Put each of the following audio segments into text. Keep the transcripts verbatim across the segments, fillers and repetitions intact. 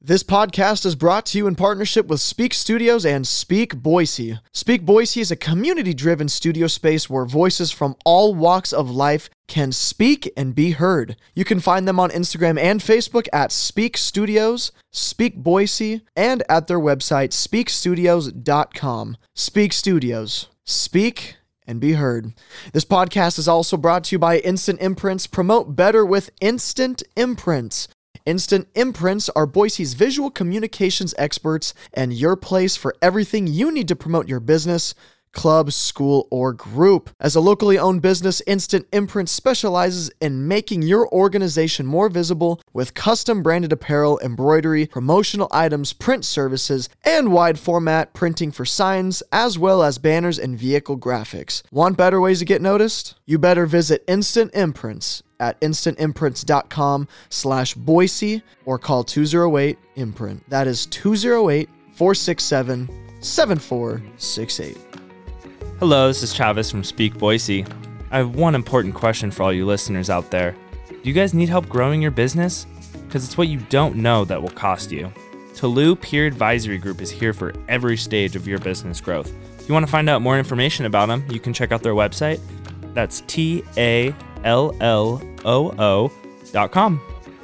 This podcast is brought to you in partnership with Speak Studios and Speak Boise. Speak Boise is a community-driven studio space where voices from all walks of life can speak and be heard. You can find them on Instagram and Facebook at Speak Studios, Speak Boise, and at their website, speak studios dot com. Speak Studios. Speak and be heard. This podcast is also brought to you by Instant Imprints. Promote better with Instant Imprints. Instant Imprints are Boise's visual communications experts and your place for everything you need to promote your business, club, school, or group. As a locally owned business, Instant Imprints specializes in making your organization more visible with custom branded apparel, embroidery, promotional items, print services, and wide format printing for signs, as well as banners and vehicle graphics. Want better ways to get noticed? You better visit Instant Imprints at instant imprints dot com slash Boise or call two oh eight imprint. That is two oh eight, four six seven, seven four six eight. Hello, this is Travis from Speak Boise. I have one important question for all you listeners out there. Do you guys need help growing your business? Because it's what you don't know that will cost you. Talou Peer Advisory Group is here for every stage of your business growth. If you want to find out more information about them, you can check out their website. That's T A L L O O dot com.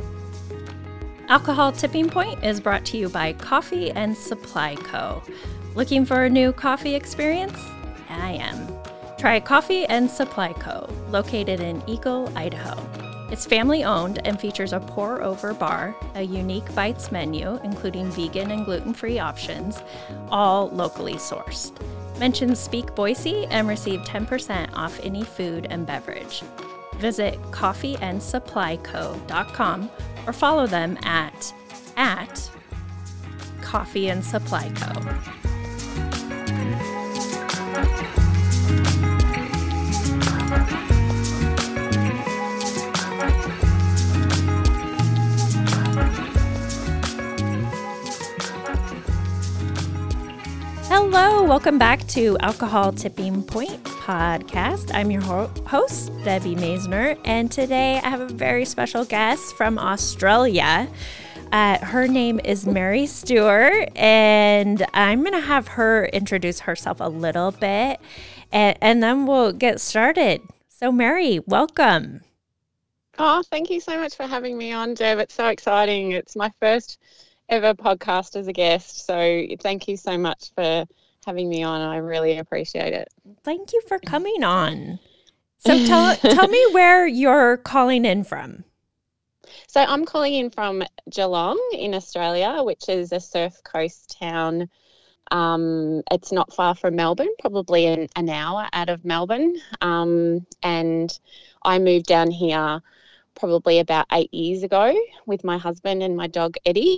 Alcohol Tipping Point is brought to you by Coffee and Supply Co. Looking for a new coffee experience? I am. Try Coffee and Supply Co., located in Eagle, Idaho. It's family-owned and features a pour-over bar, a unique bites menu, including vegan and gluten-free options, all locally sourced. Mention Speak Boise and receive ten percent off any food and beverage. Visit coffee and supply co dot com or follow them at, at Coffee and Supply Co. Hello, welcome back to Alcohol Tipping Point podcast. I'm your ho- host, Debbie Maisner, and today I have a very special guest from Australia. Uh, her name is Mary Stewart, and I'm going to have her introduce herself a little bit, and, and then we'll get started. So, Mary, welcome. Oh, thank you so much for having me on, Deb. It's so exciting. It's my first ever podcast as a guest, so thank you so much for having me on. I really appreciate it. Thank you for coming on. So tell tell me where you're calling in from. So I'm calling in from Geelong in Australia, which is a surf coast town. Um, it's not far from Melbourne, probably an, an hour out of Melbourne. Um, and I moved down here probably about eight years ago with my husband and my dog Eddie.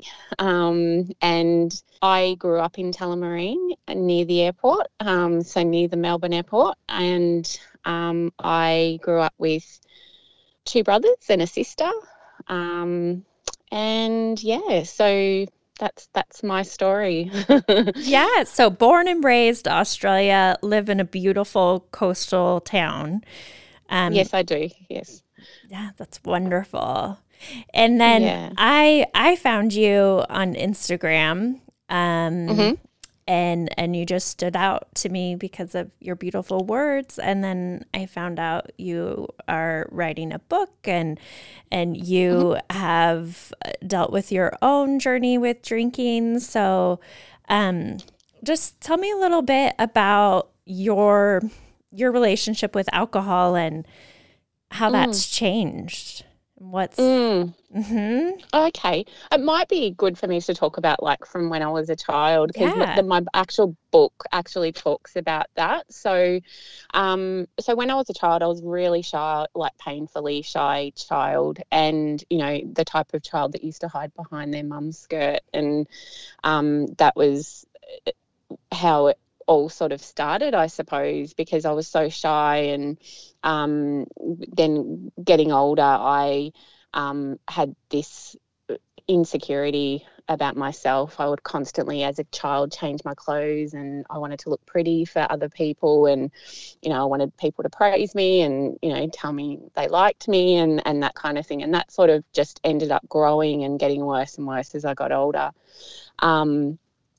Um, and I grew up in Tullamarine near the airport, um, so near the Melbourne airport. And um, I grew up with two brothers and a sister. Um, and yeah, so that's that's my story. Yeah, so born and raised Australia, live in a beautiful coastal town. Um, yes, I do. Yes. Yeah, that's wonderful. And then yeah. I I found you on Instagram, um, mm-hmm. and and you just stood out to me because of your beautiful words. And then I found out you are writing a book, and and you mm-hmm. have dealt with your own journey with drinking. So, um, just tell me a little bit about your your relationship with alcohol and how mm. that's changed. What's mm. mm-hmm. Okay, it might be good for me to talk about like from when I was a child, because yeah. my, my actual book actually talks about that. So um so when I was a child, I was really shy, like painfully shy child, and you know, the type of child that used to hide behind their mum's skirt, and um that was how it all sort of started, I suppose, because I was so shy. And um, then getting older, I um, had this insecurity about myself. I would constantly, as a child, change my clothes, and I wanted to look pretty for other people, and you know, I wanted people to praise me and, you know, tell me they liked me and and that kind of thing. And that sort of just ended up growing and getting worse and worse as I got older. Um,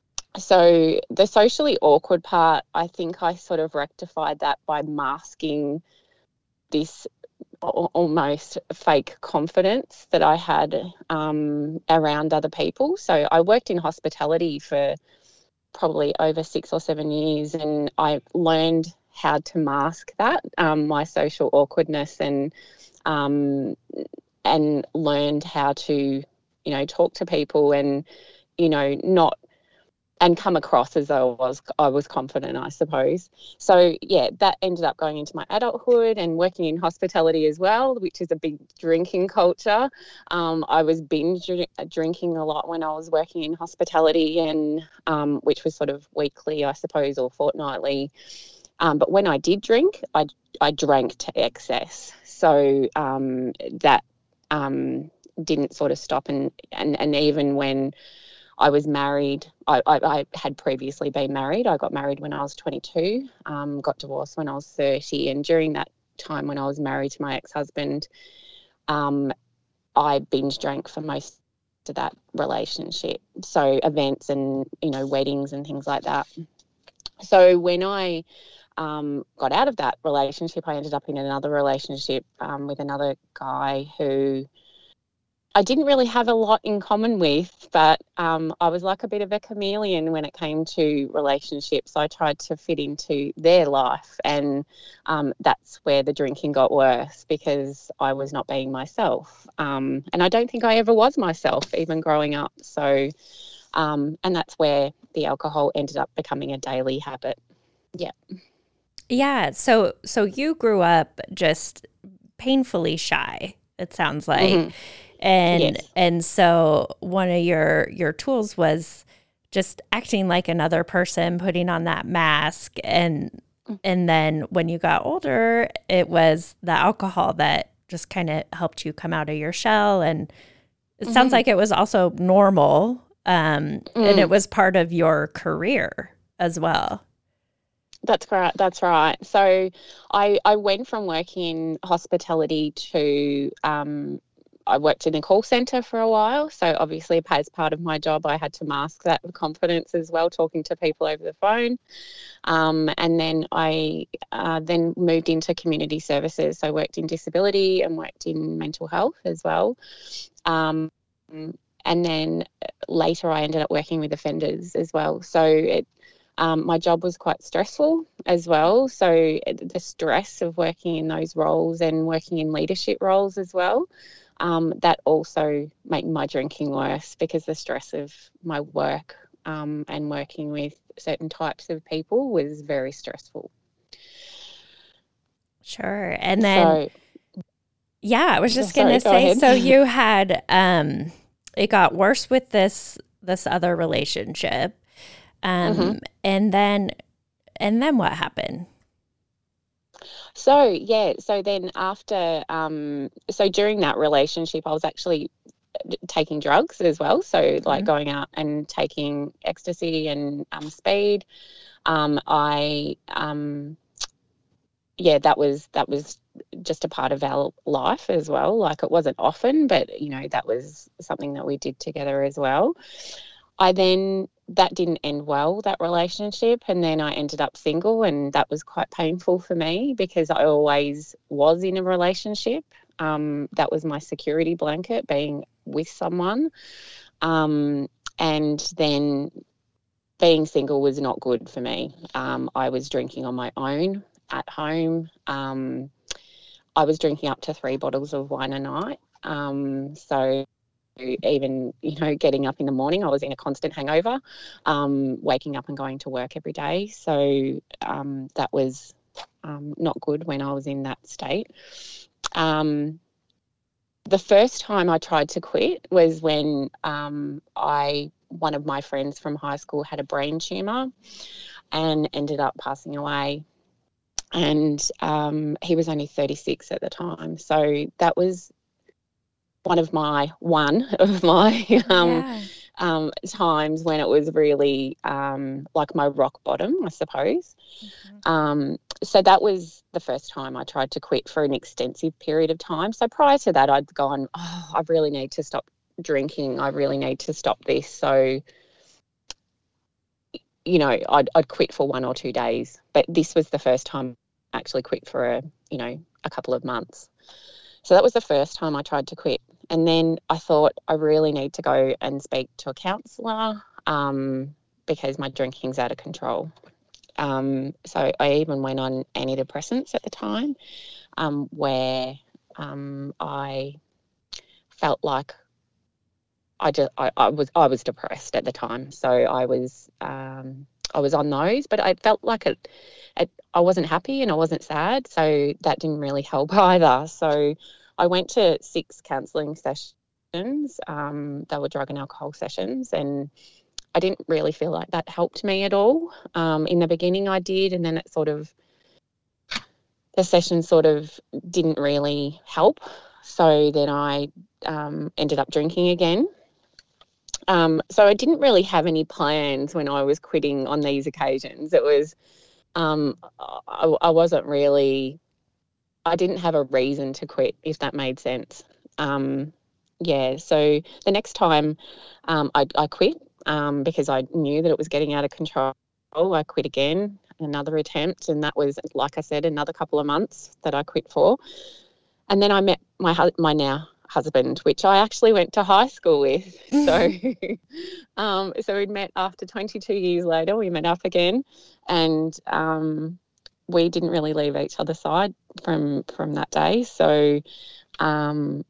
so the socially awkward part, I think I sort of rectified that by masking this almost fake confidence that I had um, around other people. So I worked in hospitality for probably over six or seven years, and I learned how to mask that, um, my social awkwardness, and um, and learned how to, you know, talk to people and, you know, not and come across as though I was I was confident, I suppose. So yeah, that ended up going into my adulthood and working in hospitality as well, which is a big drinking culture. Um, I was binge drinking a lot when I was working in hospitality, and um, which was sort of weekly, I suppose, or fortnightly. Um, but when I did drink, I I drank to excess. So um, that um, didn't sort of stop, and and and even when I was married. I, I, I had previously been married. I got married when I was twenty-two, um, got divorced when I was thirty. And during that time when I was married to my ex-husband, um, I binge drank for most of that relationship. So events and, you know, weddings and things like that. So when I um, got out of that relationship, I ended up in another relationship um, with another guy who I didn't really have a lot in common with, but um, I was like a bit of a chameleon when it came to relationships. I tried to fit into their life, and um, that's where the drinking got worse, because I was not being myself. Um, and I don't think I ever was myself, even growing up. So, um, and that's where the alcohol ended up becoming a daily habit. Yeah. Yeah. So, so you grew up just painfully shy, it sounds like. Mm-hmm. And yes. and so one of your your tools was just acting like another person, putting on that mask. And and then when you got older, it was the alcohol that just kind of helped you come out of your shell. And it mm-hmm. sounds like it was also normal. Um, mm. And it was part of your career as well. That's correct. That's right. So I, I went from working in hospitality to um, I worked in a call centre for a while. So obviously as part of my job, I had to mask that with confidence as well, talking to people over the phone. Um, and then I uh, then moved into community services. So I worked in disability and worked in mental health as well. Um, and then later I ended up working with offenders as well. So it, um, my job was quite stressful as well. So it, the stress of working in those roles and working in leadership roles as well, Um, that also made my drinking worse, because the stress of my work um, and working with certain types of people was very stressful. Sure. And then, so, yeah, I was just sorry, going to go say, ahead. so you had, um, it got worse with this, this other relationship. Um, mm-hmm. and then, and then what happened? So, yeah, so then after, um, so during that relationship, I was actually taking drugs as well. So mm-hmm. like going out and taking ecstasy and um, speed. Um, I, um, yeah, that was, that was just a part of our life as well. Like it wasn't often, but, you know, that was something that we did together as well. I then, that didn't end well, that relationship, and then I ended up single, and that was quite painful for me because I always was in a relationship. Um, that was my security blanket, being with someone. Um, and then being single was not good for me. Um, I was drinking on my own at home. Um, I was drinking up to three bottles of wine a night. Um, so even, you know, getting up in the morning, I was in a constant hangover, um, waking up and going to work every day. So um, that was um, not good when I was in that state. Um, the first time I tried to quit was when um, I, one of my friends from high school had a brain tumour and ended up passing away. And um, he was only thirty-six at the time. So that was one of my one of my um, yeah. um, times when it was really um, like my rock bottom, I suppose. Mm-hmm. Um, so that was the first time I tried to quit for an extensive period of time. So prior to that, I'd gone, oh, I really need to stop drinking. I really need to stop this. So, you know, I'd, I'd quit for one or two days. But this was the first time I actually quit for, a, you know, a couple of months. So that was the first time I tried to quit. And then I thought I really need to go and speak to a counsellor um, because my drinking's out of control. Um, so I even went on antidepressants at the time um, where um, I felt like I just I, I was I was depressed at the time. So I was um, I was on those, but I felt like it, it I wasn't happy and I wasn't sad. So that didn't really help either. So I went to six counselling sessions. Um, they were drug and alcohol sessions, and I didn't really feel like that helped me at all. Um, in the beginning I did, and then it sort of, the session sort of didn't really help. So then I um, ended up drinking again. Um, so I didn't really have any plans when I was quitting on these occasions. It was, um, I, I wasn't really, I didn't have a reason to quit, if that made sense. Um, yeah, so the next time um, I, I quit, Um, because I knew that it was getting out of control. I quit again, another attempt, and that was, like I said, another couple of months that I quit for. And then I met my my now husband, which I actually went to high school with. So, um, so we'd met after twenty-two years later. We met up again, and um, we didn't really leave each other's side from from that day. So, um,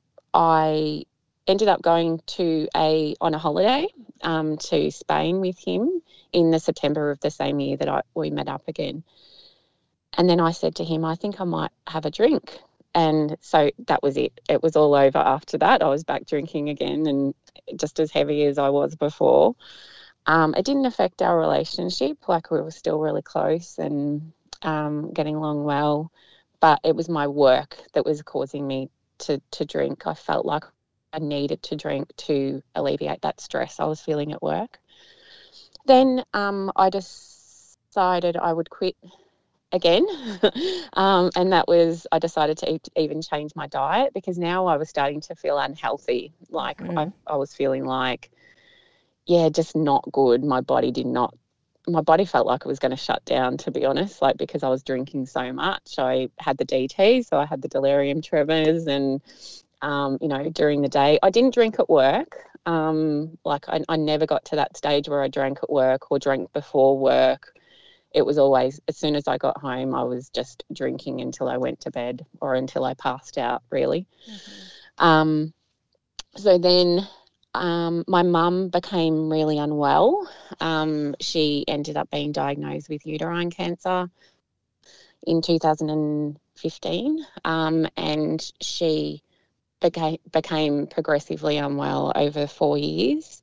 I ended up going to a on a holiday um, to Spain with him in the September of the same year that I, we met up again. And then I said to him, I think I might have a drink. And so that was it. It was all over after that. I was back drinking again, and just as heavy as I was before. Um, it didn't affect our relationship. Like, we were still really close and um, getting along well. But it was my work that was causing me to, to drink. I felt like I needed to drink to alleviate that stress I was feeling at work. Then um, I decided I would quit again, um, and that was, I decided to e- even change my diet, because now I was starting to feel unhealthy. Like mm. I, I was feeling like, yeah, just not good. My body did not, my body felt like it was going to shut down, to be honest, like, because I was drinking so much. I had the D T, so I had the delirium tremors, and Um, you know, during the day. I didn't drink at work. Um, like I, I never got to that stage where I drank at work or drank before work. It was always, as soon as I got home, I was just drinking until I went to bed or until I passed out, really. Mm-hmm. Um, so then um, my mum became really unwell. Um, she ended up being diagnosed with uterine cancer in two thousand fifteen, um, and she Became, became progressively unwell over four years,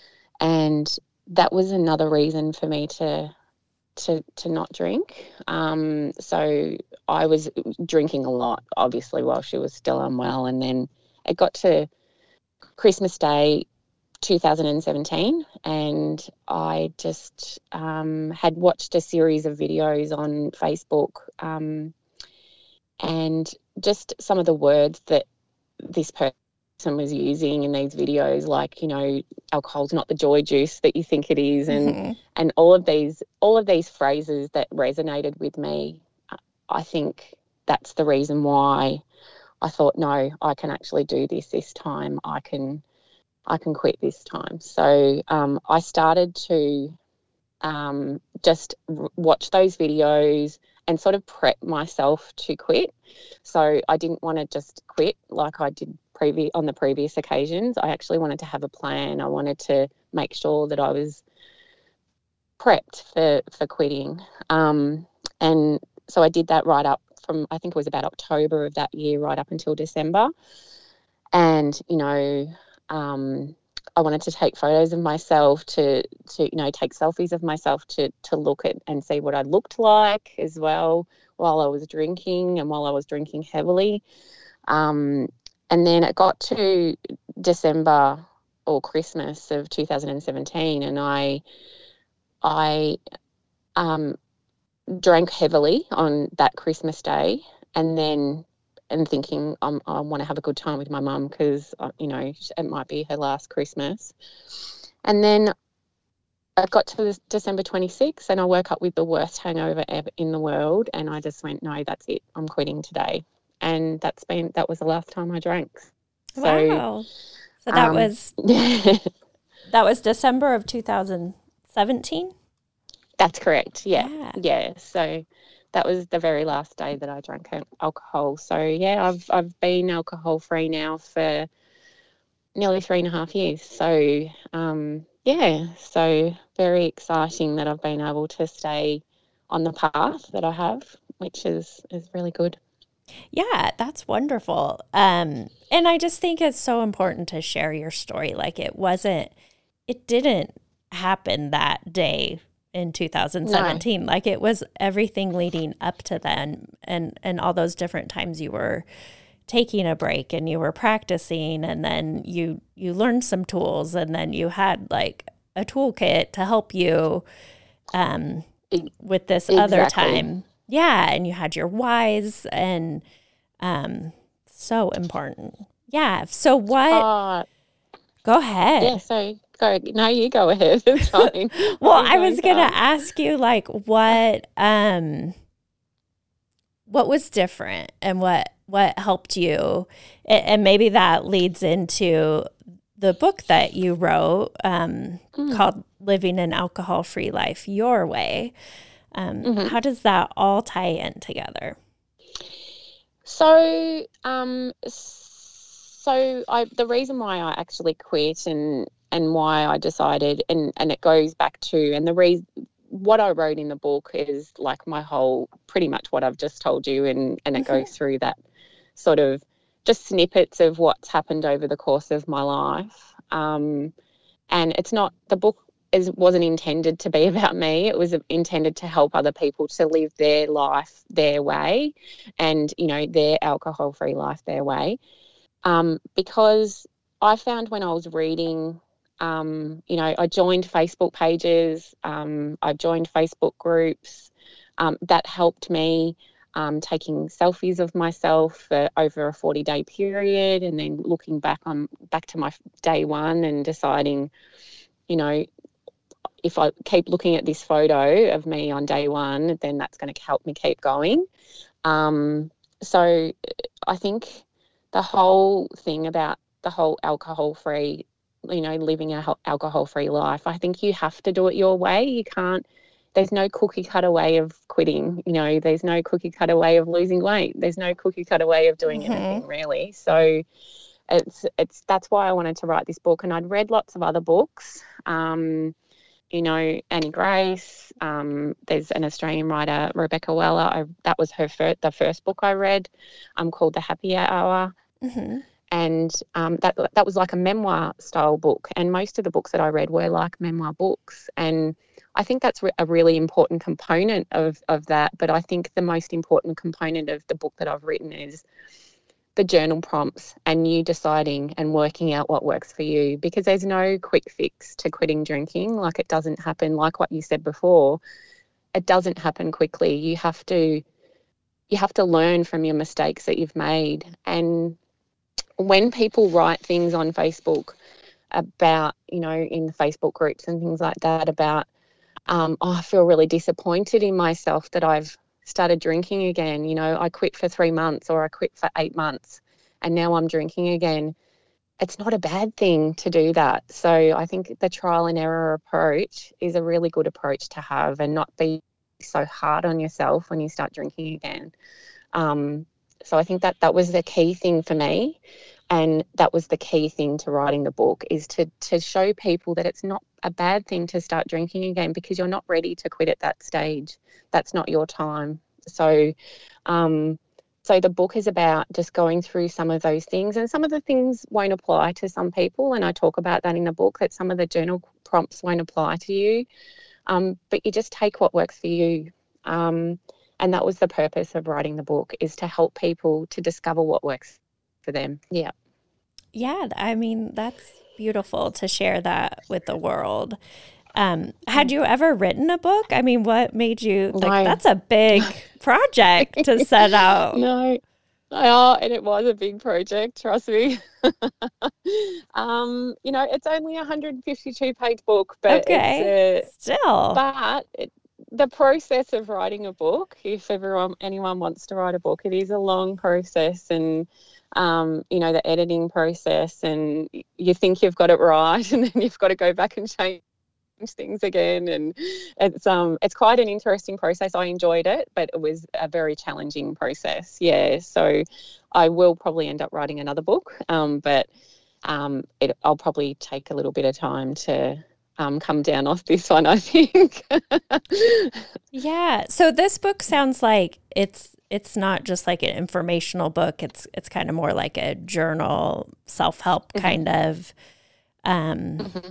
and that was another reason for me to to to not drink. Um, so I was drinking a lot, obviously, while she was still unwell, and then it got to Christmas Day two thousand seventeen, and I just um, had watched a series of videos on Facebook, um, and just some of the words that this person was using in these videos, like, you know, alcohol's not the joy juice that you think it is, and mm-hmm. and all of these all of these phrases that resonated with me. I think that's the reason why I thought, no, I can actually do this this time. I can I can quit this time. So um, I started to um, just r- watch those videos and sort of prep myself to quit. So I didn't want to just quit like I did previ- on the previous occasions. I actually wanted to have a plan. I wanted to make sure that I was prepped for, for quitting. Um, and so I did that right up from, I think it was about October of that year, right up until December. And, you know, um, I wanted to take photos of myself, to, to you know, take selfies of myself to to look at and see what I looked like as well while I was drinking and while I was drinking heavily. Um, and then it got to December or Christmas of two thousand seventeen, and I I um, drank heavily on that Christmas day, and then and thinking um, I want to have a good time with my mum because uh, you know it might be her last Christmas, and then I got to December twenty-sixth and I woke up with the worst hangover ever in the world, and I just went, no, that's it, I'm quitting today. And that's been that was the last time I drank. So, wow. So that um, was that was December of two thousand seventeen? That's correct. Yeah. Yeah. Yeah. So that was the very last day that I drank alcohol. So yeah, I've I've been alcohol free now for nearly three and a half years. So um yeah, so very exciting that I've been able to stay on the path that I have, which is is really good. Yeah, that's wonderful. Um, and I just think it's so important to share your story. Like it wasn't, it didn't happen that day in two thousand seventeen. No. Like it was everything leading up to then, and and all those different times you were taking a break and you were practicing, and then you you learned some tools, and then you had like a toolkit to help you um, with this exactly. other time. Yeah, and you had your whys, and um, so important. Yeah. So what? Uh, go ahead. Yeah. So go. No, you go ahead. It's fine. Well, I was gonna ask you like what um, what was different, and what what helped you, and maybe that leads into the book that you wrote um, mm. called "Living an Alcohol-Free Life Your Way." Um, mm-hmm. How does that all tie in together? So, um, so I the reason why I actually quit and and why I decided, and and it goes back to, and the reason what I wrote in the book is like my whole, pretty much what I've just told you, and and it mm-hmm. goes through that sort of just snippets of what's happened over the course of my life. Um, and it's not the book. It wasn't intended to be about me. It was intended to help other people to live their life their way, and, you know, their alcohol-free life their way. Um, because I found when I was reading, um, you know, I joined Facebook pages, um, I joined Facebook groups, um, that helped me, um, taking selfies of myself for over a forty-day period, and then looking back on back to my day one and deciding, you know, if I keep looking at this photo of me on day one, then that's going to help me keep going. Um, so I think the whole thing about the whole alcohol-free, you know, living a alcohol-free life, I think you have to do it your way. You can't, there's no cookie cutter way of quitting, you know, there's no cookie cutter way of losing weight. There's no cookie cutter way of doing mm-hmm. anything really. So it's, it's, that's why I wanted to write this book. And I'd read lots of other books, um, you know, Annie Grace, um, there's an Australian writer, Rebecca Weller. I, that was her first, the first book I read, um, called The Happy Hour. Mm-hmm. And um, that that was like a memoir style book. And most of the books that I read were like memoir books. And I think that's re- a really important component of, of that. But I think the most important component of the book that I've written is the journal prompts, and you deciding and working out what works for you, because there's no quick fix to quitting drinking. Like, it doesn't happen, like what you said before, it doesn't happen quickly. You have to you have to learn from your mistakes that you've made. And when people write things on Facebook about, you know, in the Facebook groups and things like that about, um, oh, I feel really disappointed in myself that I've started drinking again. You know, I quit for three months or I quit for eight months and now I'm drinking again. It's not a bad thing to do that. So I think the trial and error approach is a really good approach to have, and not be so hard on yourself when you start drinking again. Um, so I think that that was the key thing for me. And that was the key thing to writing the book, is to to show people that it's not a bad thing to start drinking again, because you're not ready to quit at that stage. That's not your time. So um, so the book is about just going through some of those things, and some of the things won't apply to some people, and I talk about that in the book, that some of the journal prompts won't apply to you, um, but you just take what works for you. Um, and that was the purpose of writing the book, is to help people to discover what works for them. Yeah. Yeah, I mean, that's beautiful to share that with the world. Um, had you ever written a book? I mean, what made you No. like, that's a big project to set out. No. Oh, and it was a big project, trust me. um, you know, it's only a one hundred fifty-two page book, but Okay, it's uh, still. but it, the process of writing a book, if everyone anyone wants to write a book, it is a long process, and um, you know, the editing process, and you think you've got it right, and then you've got to go back and change things again, and it's um it's quite an interesting process. I enjoyed it, but it was a very challenging process. Yeah, so I will probably end up writing another book, um, but um, it, I'll probably take a little bit of time to um, come down off this one, I think. Yeah. So this book sounds like it's it's not just like an informational book. It's it's kind of more like a journal, self-help Mm-hmm. kind of. Um, Mm-hmm.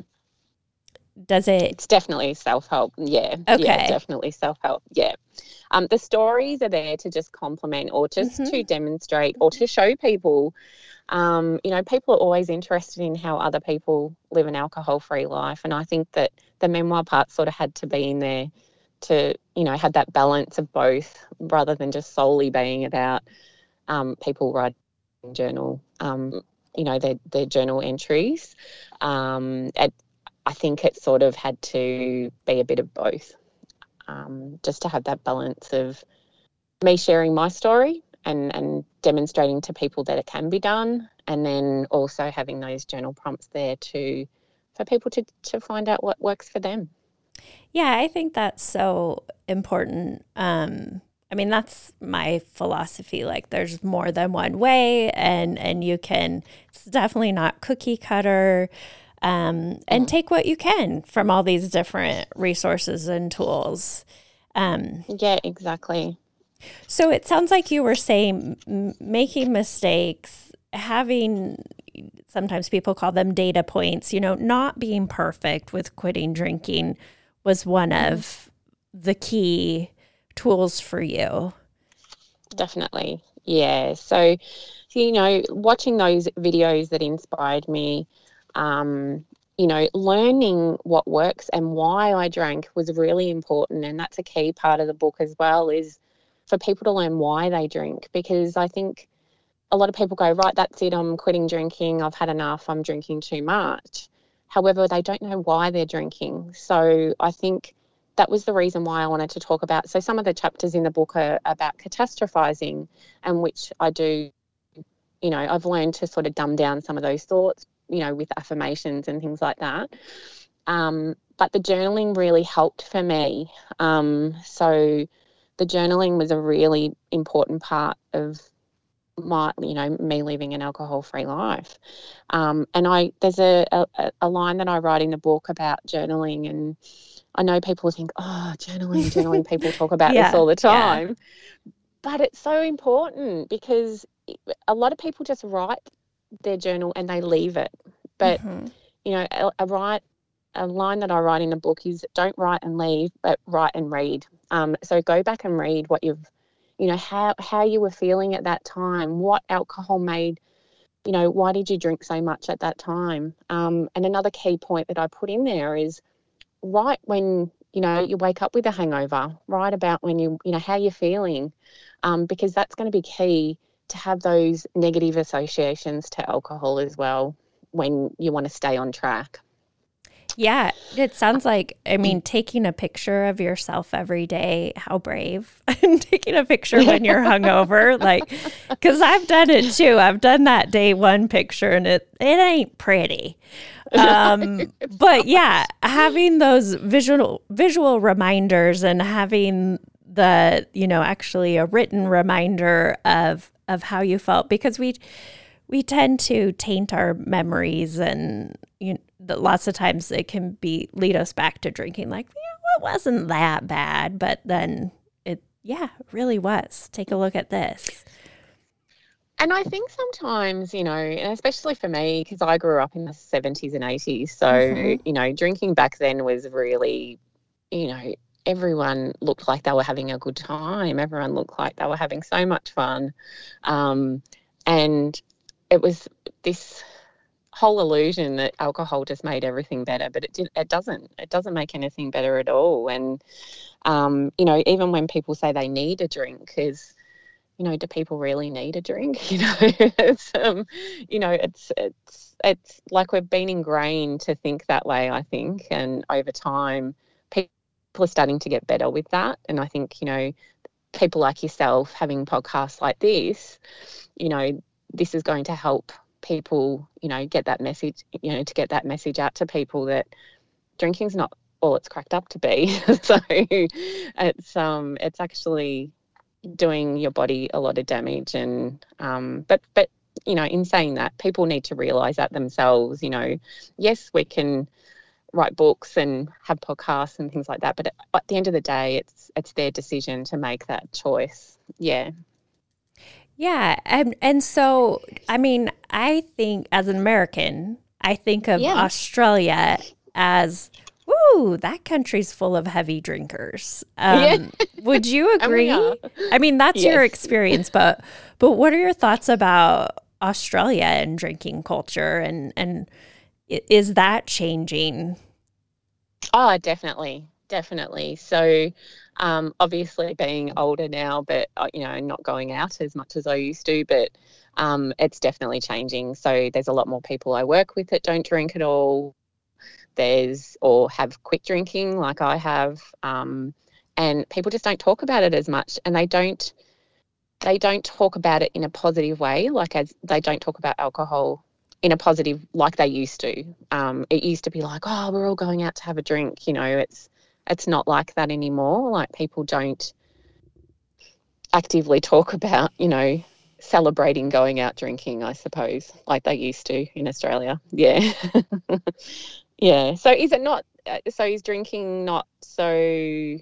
Does it? It's definitely self-help. Yeah. Okay. Yeah, definitely self-help. Yeah. Um, the stories are there to just complement or just Mhm. to demonstrate or to show people, um, you know, people are always interested in how other people live an alcohol-free life. And I think that the memoir part sort of had to be in there to, you know, have that balance of both rather than just solely being about um, people writing journal, um, you know, their, their journal entries. Um, it, I think it sort of had to be a bit of both, um, just to have that balance of me sharing my story and, and demonstrating to people that it can be done, and then also having those journal prompts there to for people to, to find out what works for them. Yeah, I think that's so important. Um, I mean, that's my philosophy. Like, there's more than one way, and and you can. It's definitely not cookie cutter. Um, and take what you can from all these different resources and tools. Um, Yeah, exactly. so it sounds like you were saying m- making mistakes, having, sometimes people call them data points, you know, not being perfect with quitting drinking was one of the key tools for you. Definitely. Yeah. So, you know, watching those videos that inspired me, um, you know, learning what works and why I drank was really important. And that's a key part of the book as well, is for people to learn why they drink, because I think a lot of people go, right, that's it, I'm quitting drinking, I've had enough, I'm drinking too much. However, they don't know why they're drinking. So I think that was the reason why I wanted to talk about. So some of the chapters in the book are about catastrophizing, and which I do, you know, I've learned to sort of dumb down some of those thoughts, you know, with affirmations and things like that. Um, but the journaling really helped for me. Um, so the journaling was a really important part of my, you know, me living an alcohol-free life. Um, and I, there's a, a, a line that I write in the book about journaling, and I know people think, oh, journaling, journaling, people talk about Yeah, this all the yeah. time. But it's so important because a lot of people just write their journal and they leave it. But, Mhm. you know, a, a write, a line that I write in the book is don't write and leave, but write and read. Um, so go back and read what you've, you know, how, how you were feeling at that time, what alcohol made, you know, why did you drink so much at that time? Um, and another key point that I put in there is write when, you know, you wake up with a hangover, write about when you, you know, how you're feeling, um, because that's going to be key to have those negative associations to alcohol as well when you want to stay on track. Yeah, it sounds like, I mean, taking a picture of yourself every day, how brave. And taking a picture when you're hungover, like, because I've done it too. I've done that day one picture, and it, it ain't pretty. Um, but yeah, having those visual visual reminders and having the, you know, actually a written reminder of of how you felt, because we we tend to taint our memories, and you know, lots of times it can be lead us back to drinking, like, yeah, well, it wasn't that bad, but then it, yeah, it really was. Take a look at this. And I think sometimes, you know, and especially for me, because I grew up in the seventies and eighties, so, Mhm. you know, drinking back then was really, you know, everyone looked like they were having a good time. Everyone looked like they were having so much fun. Um, and it was this whole illusion that alcohol just made everything better, but it did, it doesn't. It doesn't make anything better at all. And um, you know, even when people say they need a drink, is you know, do people really need a drink? You know, it's um, you know, it's it's it's like we've been ingrained to think that way, I think, and over time, people are starting to get better with that. And I think, you know, people like yourself having podcasts like this, you know, this is going to help people, you know, get that message, you know, to get that message out to people that drinking's not all it's cracked up to be. So it's um it's actually doing your body a lot of damage. And um but but you know, in saying that, people need to realize that themselves. You know, yes, we can write books and have podcasts and things like that, but at the end of the day, it's it's their decision to make that choice. Yeah. Yeah. And, and so, I mean, I think as an American, I think of Yeah. Australia as, ooh, that country's full of heavy drinkers. Um, Yeah. Would you And we agree? are. I mean, that's your Yes. experience, but but what are your thoughts about Australia and drinking culture, and and i- is that changing? Oh, definitely, definitely. So, um, obviously, being older now, but uh, you know, not going out as much as I used to, but um, it's definitely changing. So, there's a lot more people I work with that don't drink at all. There's or have quit drinking, like I have, um, and people just don't talk about it as much, and they don't they don't talk about it in a positive way, like as they don't talk about alcohol in a positive like they used to. Um, it used to be like, oh, we're all going out to have a drink. You know, it's it's not like that anymore. Like people don't actively talk about, you know, celebrating going out drinking, I suppose, like they used to in Australia. Yeah. Yeah. So is it not, uh, so is drinking not so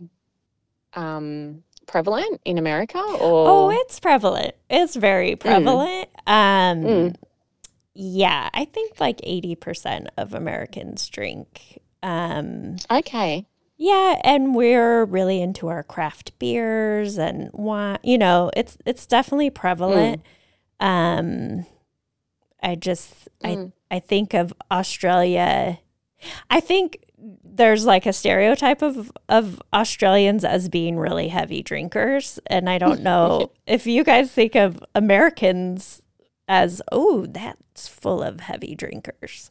um, prevalent in America or? Oh, it's prevalent. It's very prevalent. Um, Mm. Yeah, I think like eighty percent of Americans drink. Um, Okay. yeah, and we're really into our craft beers and wine. You know, it's it's definitely prevalent. Um, I just Mm. I I think of Australia. I think there's like a stereotype of of Australians as being really heavy drinkers, and I don't know if you guys think of Americans as, oh, that's full of heavy drinkers.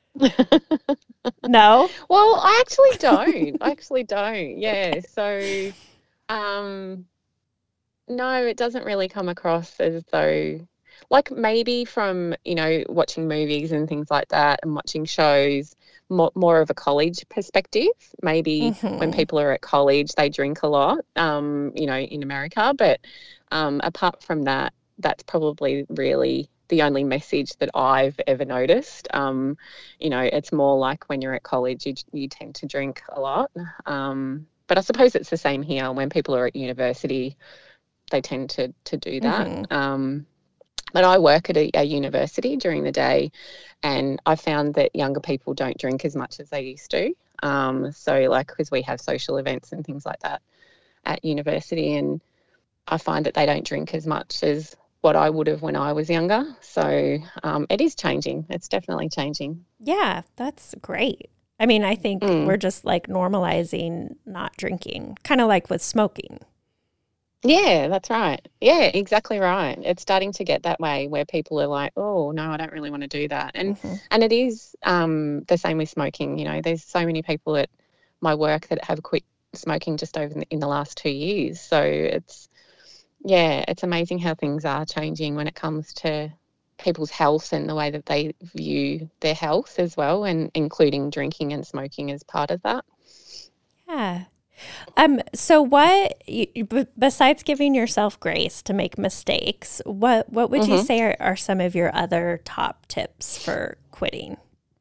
No? Well, I actually don't. I actually don't. Yeah. So, um, no, it doesn't really come across as though, like maybe from, you know, watching movies and things like that and watching shows, more, more of a college perspective. Maybe when Mhm. people are at college, they drink a lot, um, you know, in America. But um, apart from that, that's probably really the only message that I've ever noticed. Um, you know, it's more like when you're at college, you, you tend to drink a lot. Um, but I suppose it's the same here. When people are at university, they tend to to do that. Mhm. Um, but I work at a, a university during the day, and I found that younger people don't drink as much as they used to. Um, so, like, because we have social events and things like that at university, and I find that they don't drink as much as what I would have when I was younger. So um, it is changing. It's definitely changing. Yeah, that's great. I mean, I think Mm. we're just like normalizing not drinking, kind of like with smoking. Yeah, that's right. Yeah, exactly right. It's starting to get that way where people are like, oh, no, I don't really want to do that. And Mhm. and it is um, the same with smoking. You know, there's so many people at my work that have quit smoking just over in the, in the last two years. So it's, yeah, it's amazing how things are changing when it comes to people's health and the way that they view their health as well, and including drinking and smoking as part of that. Yeah. Um, so what, you, you- b- besides giving yourself grace to make mistakes, what, what would you Mhm. say are, are some of your other top tips for quitting?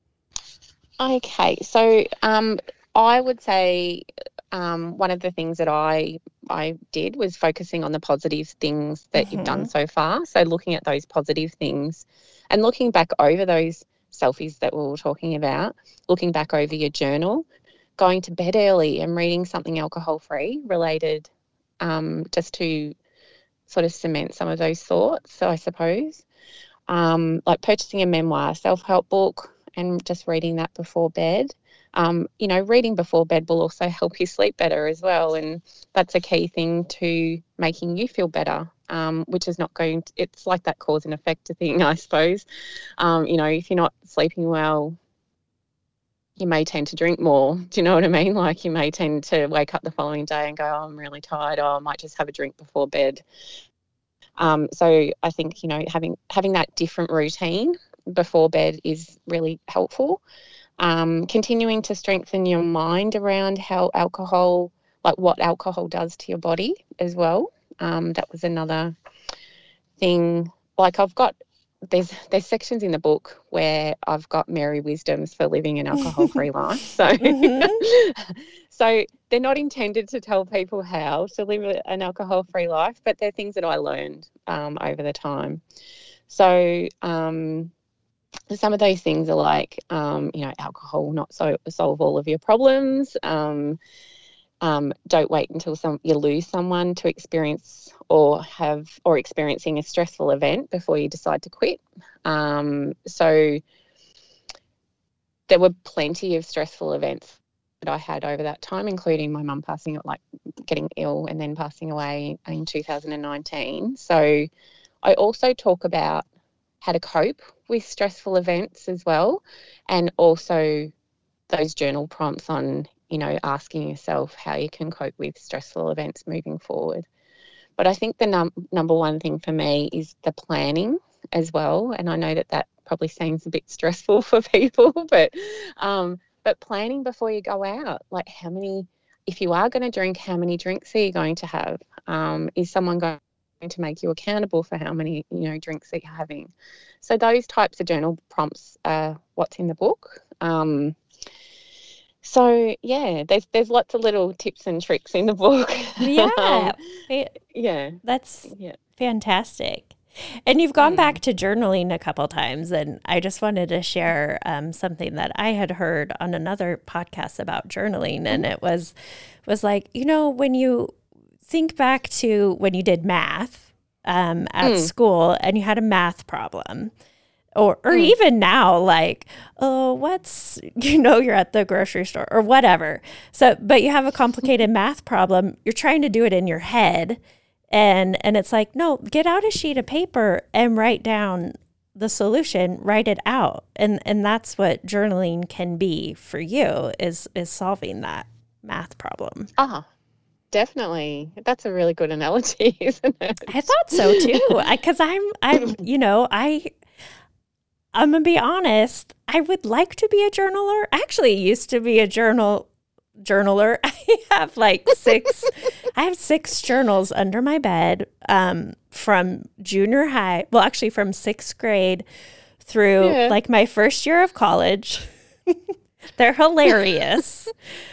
Okay, so um, I would say um, one of the things that I I did was focusing on the positive things that you've done so far. So looking at those positive things and looking back over those selfies that we were talking about, looking back over your journal, going to bed early and reading something alcohol-free related, um, just to sort of cement some of those thoughts, so I suppose. um, like purchasing a memoir, self-help book, and just reading that before bed. Um, you know, reading before bed will also help you sleep better as well, and that's a key thing to making you feel better, um, which is not going to, it's like that cause and effect thing, I suppose. Um, you know, if you're not sleeping well, you may tend to drink more. Do you know what I mean? Like you may tend to wake up the following day and go, oh, I'm really tired. Oh, I might just have a drink before bed. Um, so I think, you know, having having that different routine before bed is really helpful. Um, continuing to strengthen your mind around how alcohol, like what alcohol does to your body as well. Um, that was another thing. Like I've got, there's there's sections in the book where I've got Mary Wisdoms for living an alcohol-free life. So, mm-hmm. so they're not intended to tell people how to live an alcohol-free life, but they're things that I learned um, over the time. So, um, some of those things are like, um, you know, alcohol will not so solve all of your problems. Um, um, don't wait until some you lose someone to experience or have or experiencing a stressful event before you decide to quit. Um, so there were plenty of stressful events that I had over that time, including my mum passing, like getting ill and then passing away in two thousand nineteen. So I also talk about how to cope with stressful events as well, and also those journal prompts on, you know, asking yourself how you can cope with stressful events moving forward. But I think the num- number one thing for me is the planning as well, and I know that that probably seems a bit stressful for people, but um, but planning before you go out, like how many, if you are going to drink, how many drinks are you going to have? Um, is someone going to make you accountable for how many, you know, drinks that you're having? So those types of journal prompts are what's in the book. Um, so yeah, there's there's lots of little tips and tricks in the book. Yeah, um, yeah, that's yeah. fantastic. And you've gone Mm. back to journaling a couple times, and I just wanted to share um, something that I had heard on another podcast about journaling, and it was was like, you know, when you think back to when you did math um, at Mm. school and you had a math problem, or or Mm. even now, like, oh, what's, you know, you're at the grocery store or whatever. So, but you have a complicated math problem, you're trying to do it in your head. And and it's like, no, get out a sheet of paper and write down the solution, write it out. And and that's what journaling can be for you, is is solving that math problem. Ah, definitely. That's a really good analogy, isn't it? I thought so too. Because I'm I'm you know, I I'm gonna be honest, I would like to be a journaler. I actually used to be a journal journaler. I have like six I have six journals under my bed um from junior high, well actually from sixth grade through Yeah. like my first year of college. They're hilarious.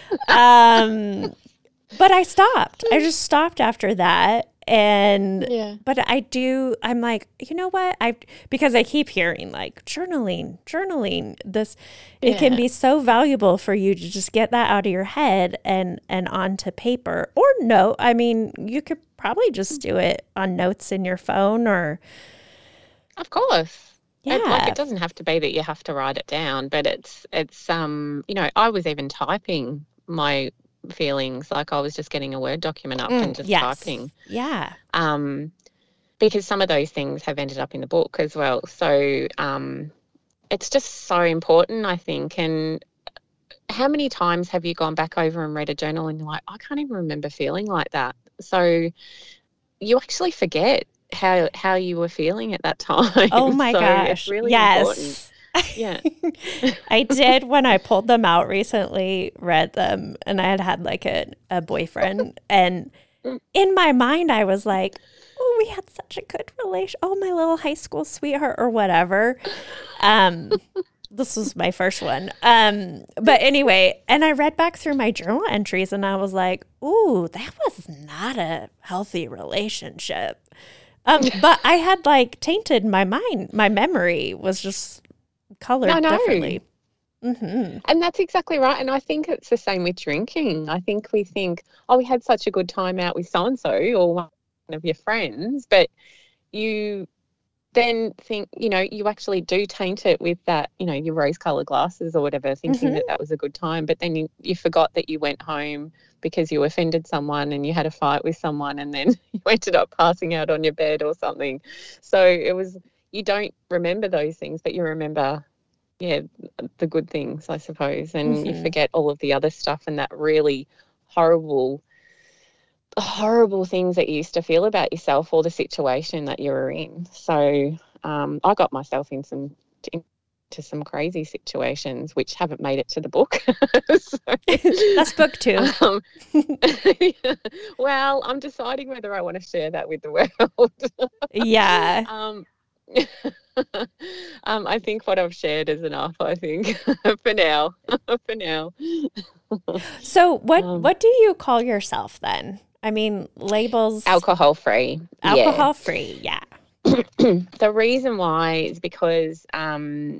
um but I stopped. I just stopped after that. And Yeah. but I do, I'm like, you know what? I because I keep hearing like journaling, journaling, this it can Yeah. be so valuable for you to just get that out of your head and and onto paper. Or no, I mean, you could probably just do it on notes in your phone or Of course. It, like yeah. it doesn't have to be that you have to write it down, but it's it's um you know, I was even typing my feelings, like I was just getting a Word document up and Mm, just yes. typing. Yeah. Um because some of those things have ended up in the book as well. So um it's just so important, I think. And how many times have you gone back over and read a journal and you're like, I can't even remember feeling like that? So you actually forget how how you were feeling at that time. Oh my so gosh. it's really important. Yes. Yeah. I did when I pulled them out recently, read them, and I had had like a, a boyfriend. And in my mind, I was like, oh, we had such a good relation. Oh, my little high school sweetheart or whatever. Um, this was my first one. Um, but anyway, and I read back through my journal entries and I was like, ooh, that was not a healthy relationship. Um, but I had like tainted my mind. My memory was just colored No, no. differently. Mm-hmm. And that's exactly right. And I think it's the same with drinking. I think we think, oh, we had such a good time out with so-and-so or one of your friends, but you then think, you know, you actually do taint it with that, you know, your rose-coloured glasses or whatever, thinking Mhm. that that was a good time. But then you, you forgot that you went home because you offended someone and you had a fight with someone, and then you ended up passing out on your bed or something. So it was, you don't remember those things, but you remember, yeah, the good things, I suppose. And you Mhm. forget all of the other stuff and that really horrible horrible things that you used to feel about yourself or the situation that you were in. So um, I got myself in some into some crazy situations which haven't made it to the book. So, That's book two. um, well, I'm deciding whether I want to share that with the world. Yeah. um, um, I think what I've shared is enough, I think, for now. For now. So what Um, what do you call yourself then? I mean, labels Alcohol free. alcohol free. Yeah. The reason why is because um,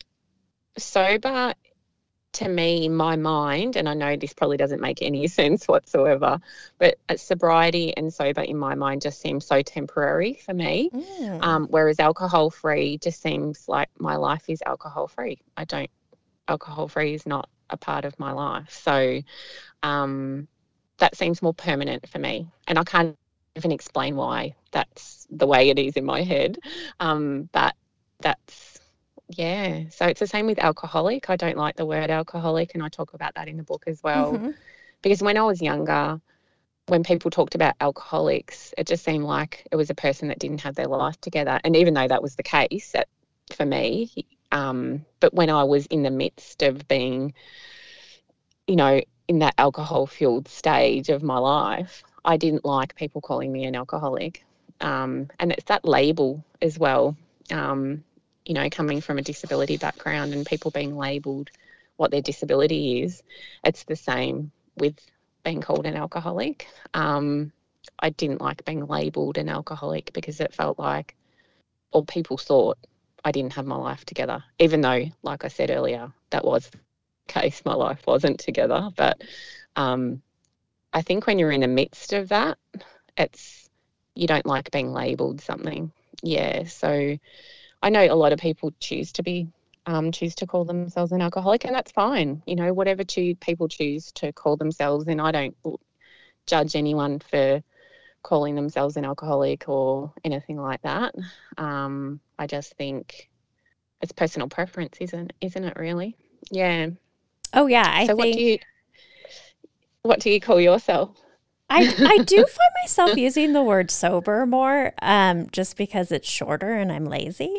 sober, to me, in my mind, and I know this probably doesn't make any sense whatsoever, but sobriety and sober in my mind just seems so temporary for me. Mm. Um, whereas alcohol free just seems like my life is alcohol free. I don't, alcohol free is not a part of my life. So um, that seems more permanent for me. And I can't even explain why that's the way it is in my head. Um, but that's, yeah. So it's the same with alcoholic. I don't like the word alcoholic, and I talk about that in the book as well. Mhm. Because when I was younger, when people talked about alcoholics, it just seemed like it was a person that didn't have their life together. And even though that was the case that, for me, um, but when I was in the midst of being, you know, in that alcohol-fueled stage of my life, I didn't like people calling me an alcoholic. Um, and it's that label as well, um, you know, coming from a disability background and people being labelled what their disability is. It's the same with being called an alcoholic. Um, I didn't like being labelled an alcoholic because it felt like, or people thought, I didn't have my life together, even though, like I said earlier, that was the case. My life wasn't together. But um, I think when you're in the midst of that, it's, you don't like being labelled something. Yeah, so I know a lot of people choose to be, um, choose to call themselves an alcoholic, and that's fine. You know, whatever choo- people choose to call themselves, and I don't judge anyone for calling themselves an alcoholic or anything like that. Um, I just think it's personal preference, isn't isn't it really? Yeah. Oh yeah, I so think what do you what do you call yourself? I I do find myself using the word sober more, um, just because it's shorter and I'm lazy.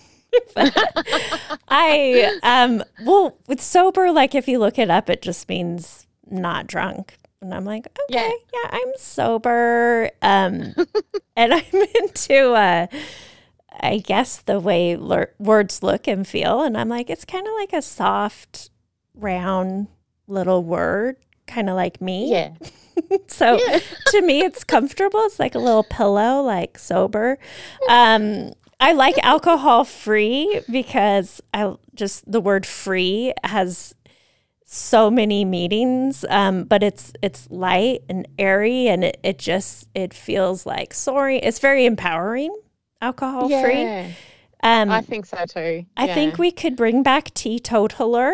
I um well with sober, like if you look it up, it just means not drunk. And I'm like, okay, Yeah. yeah, I'm sober. Um, and I'm into, uh, I guess, the way le- words look and feel. And I'm like, it's kind of like a soft, round little word, kind of like me. Yeah. So Yeah. to me, it's comfortable. It's like a little pillow, like sober. Um, I like alcohol free because I just, the word free has so many meanings, um, but it's it's light and airy, and it, it just it feels like soaring. It's very empowering, alcohol free. Yeah. Um, I think so too. I Yeah. think we could bring back teetotaler.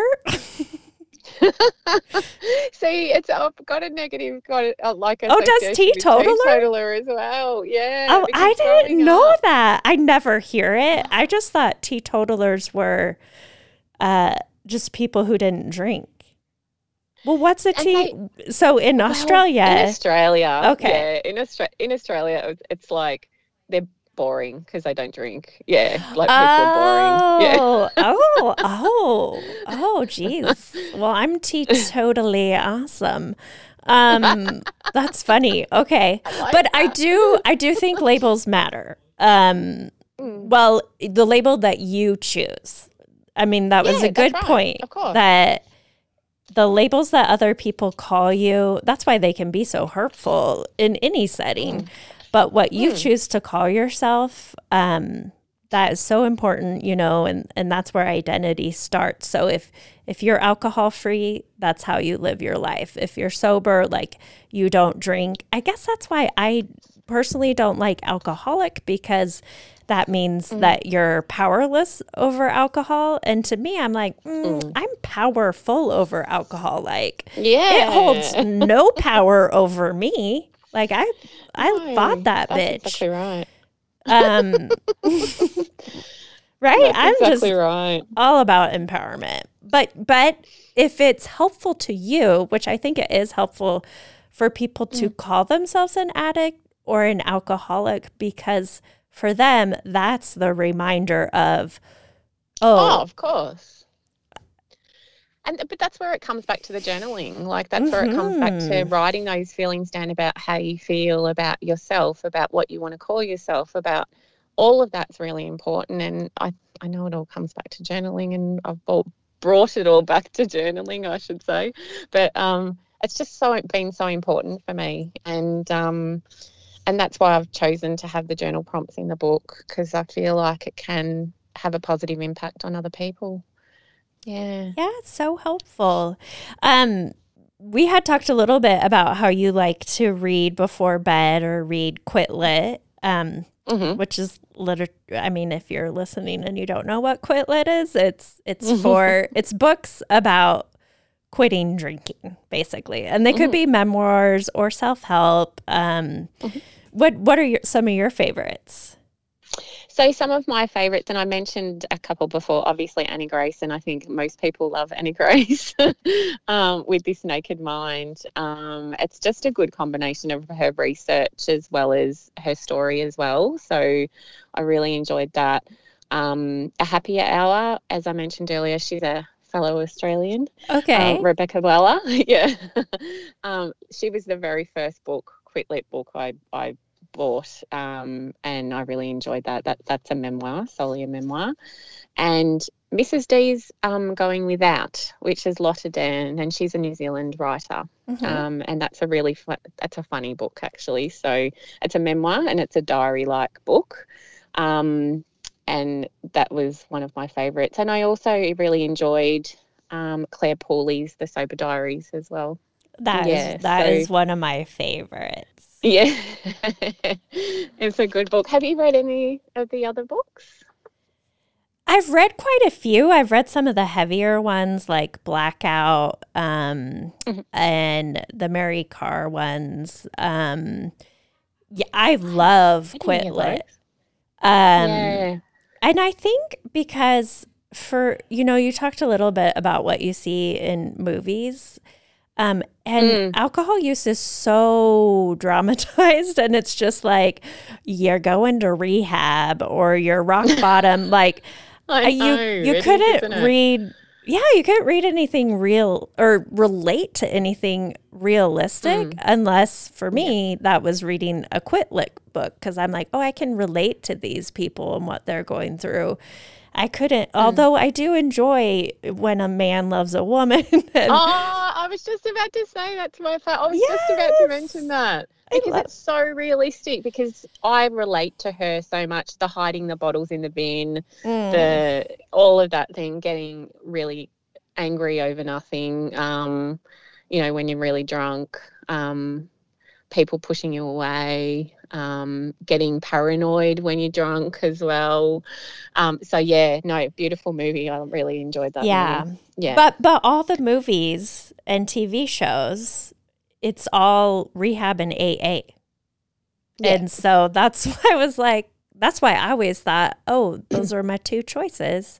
See, it's I've got a negative, got it uh, like Oh, does association with teetotaler? teetotaler as well. Yeah. Oh, I because didn't growing know up- that. I never hear it. I just thought teetotalers were uh, just people who didn't drink. Well, what's a And tea? So in Well, Australia, in Australia, Okay. yeah, in Australia, in Australia, it's- it's like they're boring because they don't drink. Yeah, like people are boring. Yeah. Oh, oh, oh, oh, geez. Well, I'm teetotally awesome. Um, that's funny. Okay, I like but I that. do, I do think labels matter. Um, Mm. well, the label that you choose. I mean, that was Yeah, a good that's right, point. of course. That the labels that other people call you, that's why they can be so hurtful in any setting. Mm. But what you Mm. choose to call yourself, um, that is so important, you know, and, and that's where identity starts. So if if you're alcohol free, that's how you live your life. If you're sober, like you don't drink, I guess that's why I personally don't like alcoholic because that means Mm. that you're powerless over alcohol. And to me, I'm like, mm, Mm. I'm powerful over alcohol. Like, Yeah. it holds no power over me. Like, I I No, fought that that's bitch. exactly right. Um, right? That's I'm exactly just right. all about empowerment. But but if it's helpful to you, which I think it is helpful for people to Mm. call themselves an addict or an alcoholic, because for them, that's the reminder of, Oh, oh, of course. And but that's where it comes back to the journaling. Like that's where it comes back to Mhm. writing those feelings down about how you feel about yourself, about what you want to call yourself, about all of that's really important. And I I know it all comes back to journaling, and I've brought brought it all back to journaling, I should say. But um, it's just so been so important for me, and um, and that's why I've chosen to have the journal prompts in the book, because I feel like it can have a positive impact on other people. Yeah. yeah, it's so helpful. Um, we had talked a little bit about how you like to read before bed or read Quit Lit, um, Mm-hmm. which is liter- I mean, if you're listening and you don't know what Quit Lit is, it's it's for it's books about quitting drinking, basically, and they could be memoirs or self help. Um, what what are your, some of your favorites? So some of my favourites, and I mentioned a couple before, obviously Annie Grace, and I think most people love Annie Grace um, with This Naked Mind. Um, it's just a good combination of her research as well as her story as well. So I really enjoyed that. Um, A Happier Hour, as I mentioned earlier, she's a fellow Australian. Okay, Um, Rebecca Weller, yeah. um, she was the very first book, Quit Lit book I, I bought, um, and I really enjoyed that. That That's a memoir, solely a memoir. And Missus D's um, Going Without, which is Lotta Dan, and she's a New Zealand writer. Mhm. Um, and that's a really fu- that's a funny book, actually. So it's a memoir and it's a diary-like book. Um, and that was one of my favourites. And I also really enjoyed um, Claire Pooley's The Sober Diaries as well. that Yeah, is that so- is one of my favorites. Yeah, it's a good book. Have you read any of the other books? I've read quite a few. I've read some of the heavier ones like Blackout um, Mhm. and the Mary Carr ones. Um, yeah, I love I didn't Quit hear Lit. those. Um, Yeah. And I think because for, you know, you talked a little bit about what you see in movies. Um, and Mm. alcohol use is so dramatized, and it's just like you're going to rehab or you're rock bottom. Like I uh, you, know, you it is, couldn't isn't it? read. Yeah, you couldn't read anything real or relate to anything realistic Mm. unless, for me, that was reading a Quit Lit book, because I'm like, oh, I can relate to these people and what they're going through. I couldn't, Mm. although I do enjoy when a man loves a woman. and, Oh, I was just about to say that's my fa- I was just about to Yes. mention that I because love- it's so realistic. Because I relate to her so much. The hiding the bottles in the bin, Mm. the all of that thing, getting really angry over nothing. Um, you know, when you're really drunk, um, people pushing you away, um, getting paranoid when you're drunk as well. Um, so yeah, no, beautiful movie. I really enjoyed that. yeah. movie. Yeah. But but all the movies and T V shows, it's all rehab and A A. Yeah. And so that's why I was like, that's why I always thought, oh, those are my two choices,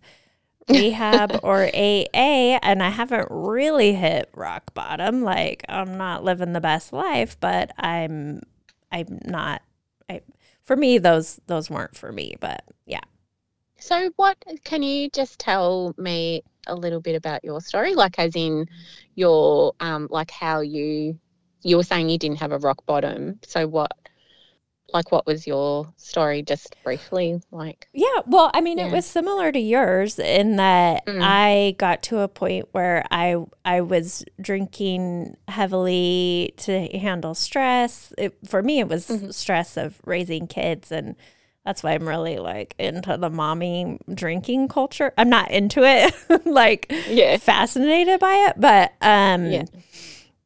rehab or A A. And I haven't really hit rock bottom. Like, I'm not living the best life, but I'm, I'm not, I, for me, those, those weren't for me, but yeah. So what can you just tell me a little bit about your story? Like as in your um like how you you were saying you didn't have a rock bottom. So what like what was your story just briefly like? Yeah, well, I mean, it Yeah. was similar to yours in that Mm. I got to a point where I I was drinking heavily to handle stress. It, for me, it was Mhm. stress of raising kids, and that's why I'm really like into the mommy drinking culture. I'm not into it, like Yeah. fascinated by it, but um, Yeah.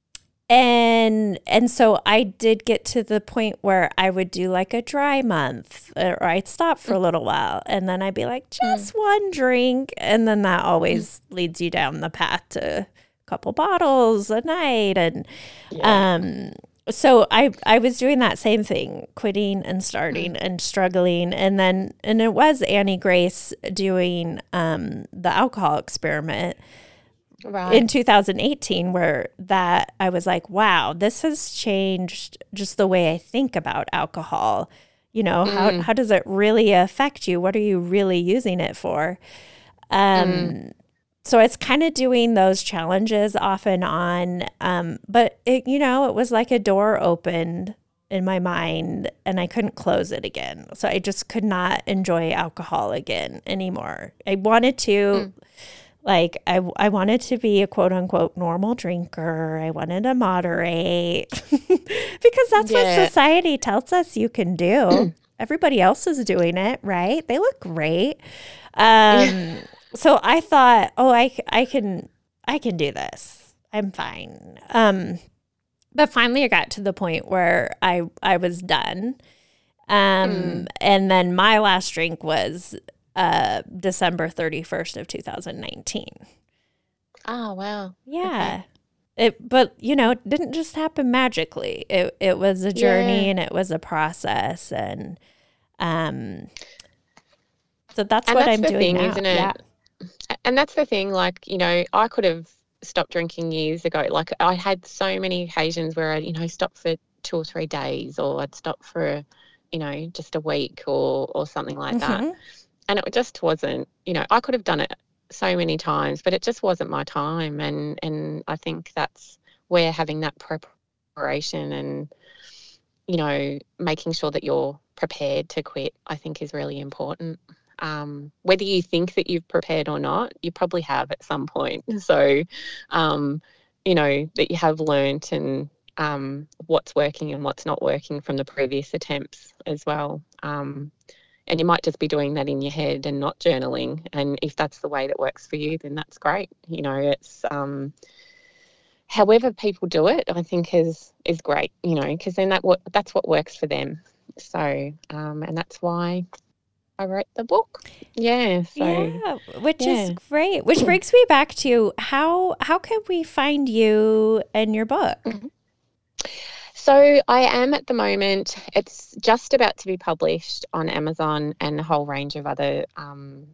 And and so I did get to the point where I would do like a dry month, or I'd stop for a little while, and then I'd be like, just mm. one drink. And then that always mm. leads you down the path to a couple bottles a night. And yeah. um, so I, I was doing that same thing, quitting and starting mm. and struggling. And then, and it was Annie Grace doing um, the alcohol experiment. Right. In two thousand eighteen, where that I was like, wow, this has changed just the way I think about alcohol. You know, mm. how how does it really affect you? What are you really using it for? Um, mm. So it's kind of doing those challenges off and on. Um, but, it, you know, it was like a door opened in my mind and I couldn't close it again. So I just could not enjoy alcohol again anymore. I wanted to... Mm. Like, I, I wanted to be a quote-unquote normal drinker. I wanted to moderate because that's yeah. what society tells us you can do. Everybody else is doing it, right? They look great. Um, so I thought, oh, I, I can I can do this. I'm fine. Um, but finally I got to the point where I, I was done. Um, mm. And then my last drink was... Uh, December thirty-first of two thousand nineteen. Oh, wow. Yeah. Okay. It, but, you know, it didn't just happen magically. It it was a journey yeah. and it was a process. And um, so that's and what that's I'm the doing thing, now. Isn't it? Yeah. And that's the thing, like, you know, I could have stopped drinking years ago. Like, I had so many occasions where I, you know, stopped for two or three days, or I'd stop for, you know, just a week or, or something like mm-hmm. that. And it just wasn't, you know, I could have done it so many times, but it just wasn't my time. And, and I think that's where having that preparation and, you know, making sure that you're prepared to quit, I think is really important. Um, whether you think that you've prepared or not, you probably have at some point. So, um, you know, that you have learnt and um, what's working and what's not working from the previous attempts as well. Um And you might just be doing that in your head and not journaling. And if that's the way that works for you, then that's great. You know, it's um, however people do it, I think is is great. You know, because then that what that's what works for them. So, um, and that's why I wrote the book. Yeah. So, yeah, which yeah. is great. Which brings me back to how how can we find you and your book? Mm-hmm. So I am at the moment, it's just about to be published on Amazon and a whole range of other, um,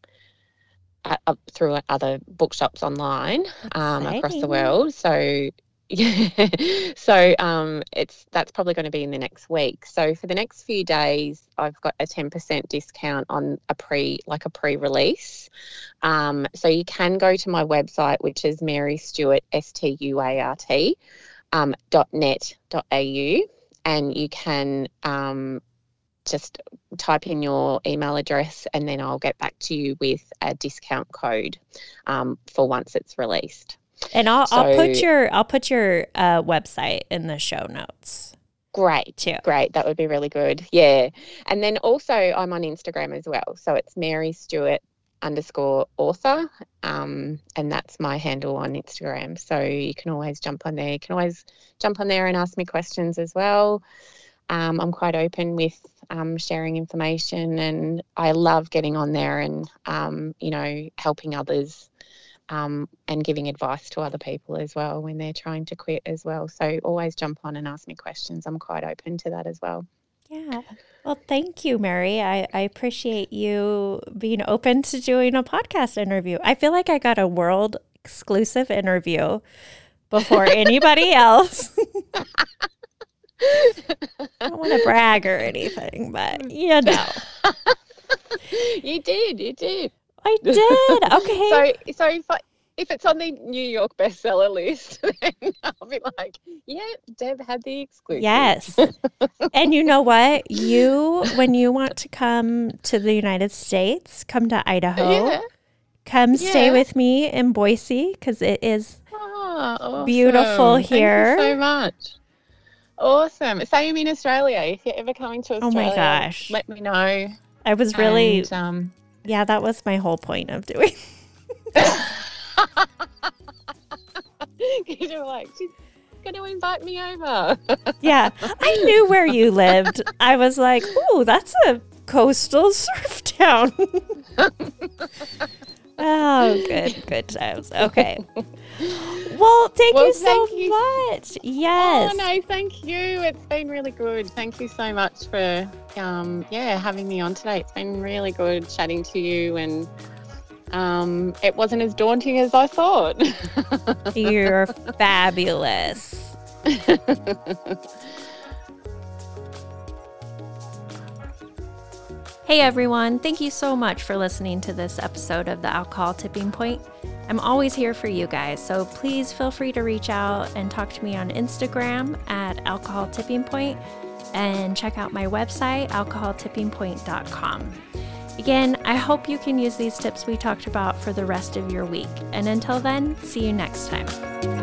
uh, through other bookshops online um, across the world. So, yeah, so um, it's that's probably going to be in the next week. So for the next few days, I've got a ten percent discount on a pre, like a pre-release. Um, so you can go to my website, which is Mary Stuart, S T U A R T. Um, .net dot a u, and you can um, just type in your email address and then I'll get back to you with a discount code um, for once it's released. And I'll, so, I'll put your I'll put your uh, website in the show notes. Great, too. Great, that would be really good. Yeah, and then also I'm on Instagram as well, so it's Mary Stuart underscore author, um, and that's my handle on Instagram. So you can always jump on there. You can always jump on there and ask me questions as well. Um, I'm quite open with um, sharing information, and I love getting on there and, um, you know, helping others um, and giving advice to other people as well when they're trying to quit as well. So always jump on and ask me questions. I'm quite open to that as well. Yeah. Well, thank you, Mary. I, I appreciate you being open to doing a podcast interview. I feel like I got a world exclusive interview before anybody else. I don't want to brag or anything, but you know. You did, you did. I did. Okay. So, so if I, if it's on the New York bestseller list, then I'll be like, yeah, Deb had the exclusive. Yes. And you know what? You, when you want to come to the United States, come to Idaho. Yeah. Come yeah. stay with me in Boise because it is oh, awesome. beautiful here. Thank you so much. Awesome. Same in Australia. If you're ever coming to Australia, oh my gosh, let me know. I was really, and, um, yeah, that was my whole point of doing. You're like, she's, going to invite me over. Yeah, I knew where you lived. I was like, ooh, that's a coastal surf town. Oh, good, good times. Okay. Well, thank Well, you so thank you. much. Yes. Oh, no, thank you. It's been really good. Thank you so much for, um, yeah, having me on today. It's been really good chatting to you, and um, it wasn't as daunting as I thought. You're fabulous. Hey everyone, thank you so much for listening to this episode of the Alcohol Tipping Point. I'm always here for you guys, so please feel free to reach out and talk to me on Instagram at Alcohol Tipping Point, and check out my website, alcohol tipping point dot com. Again, I hope you can use these tips we talked about for the rest of your week. And until then, see you next time.